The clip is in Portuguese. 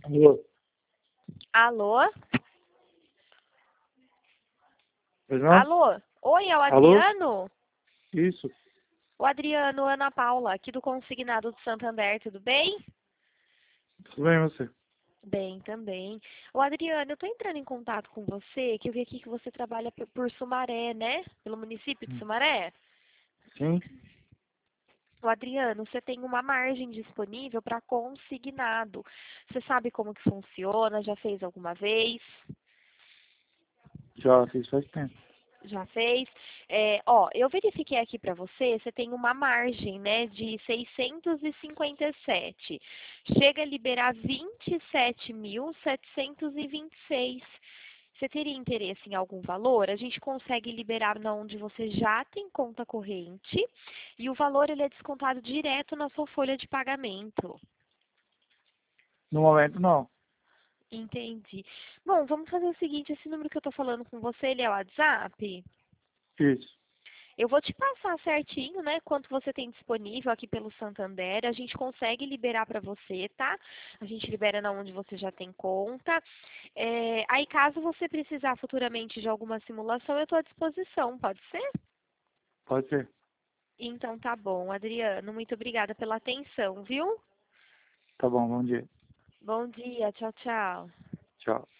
Alô? Alô? Pois não? Alô? Oi, é o Alô? Adriano? Isso. O Adriano, Ana Paula, aqui do Consignado do Santander, tudo bem? Tudo bem, você? Bem, também. O Adriano, eu tô entrando em contato com você, que eu vi aqui que você trabalha por Sumaré, né? Pelo município de Sumaré. Sim? O Adriano, você tem uma margem disponível para consignado. Você sabe como que funciona? Já fez alguma vez? Já fiz faz tempo. Já fez? Eu verifiquei aqui para você, você tem uma margem, né, de 657. Chega a liberar 27.726. Você teria interesse em algum valor? A gente consegue liberar na onde você já tem conta corrente e o valor ele é descontado direto na sua folha de pagamento. No momento, não. Entendi. Bom, vamos fazer o seguinte, esse número que eu estou falando com você, ele é o WhatsApp? Isso. Eu vou te passar certinho, né, quanto você tem disponível aqui pelo Santander. A gente consegue liberar para você, tá? A gente libera na onde você já tem conta. Aí, caso você precisar futuramente de alguma simulação, eu estou à disposição, pode ser? Pode ser. Então, tá bom, Adriano. Muito obrigada pela atenção, viu? Tá bom, bom dia. Bom dia, tchau, tchau. Tchau.